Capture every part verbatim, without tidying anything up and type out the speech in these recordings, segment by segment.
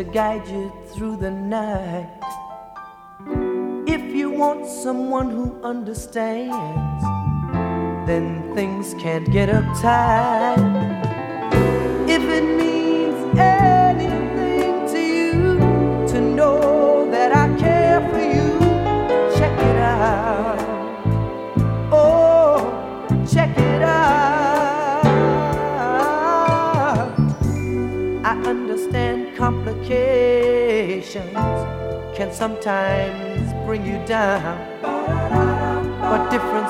to guide you through the night. If you want someone who understands, then things can't get uptight. If it means anything to you to know that I care for you, check it out. Oh, check it out. I understand complications can sometimes bring you down, but different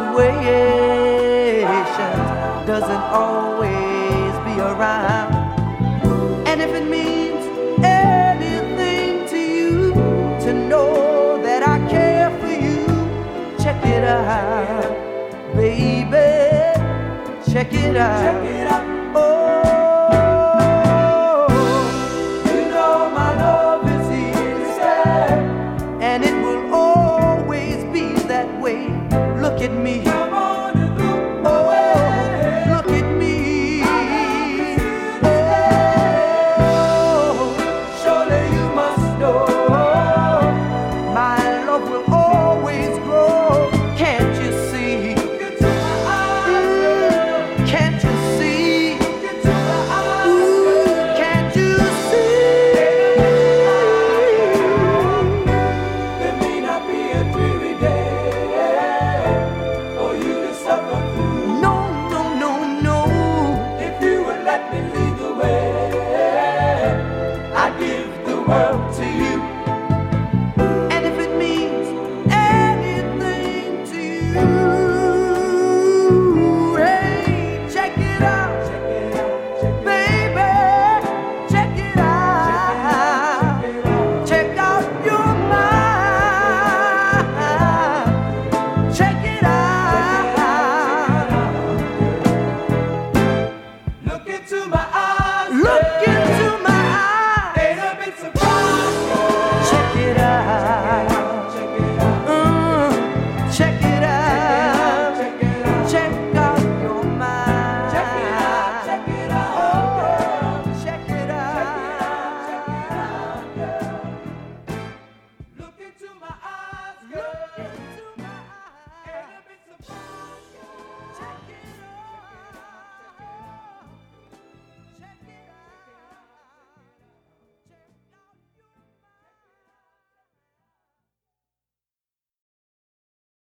situations doesn't always be around. And if it means anything to you to know that I care for you, check it out, baby, check it out. Check it out.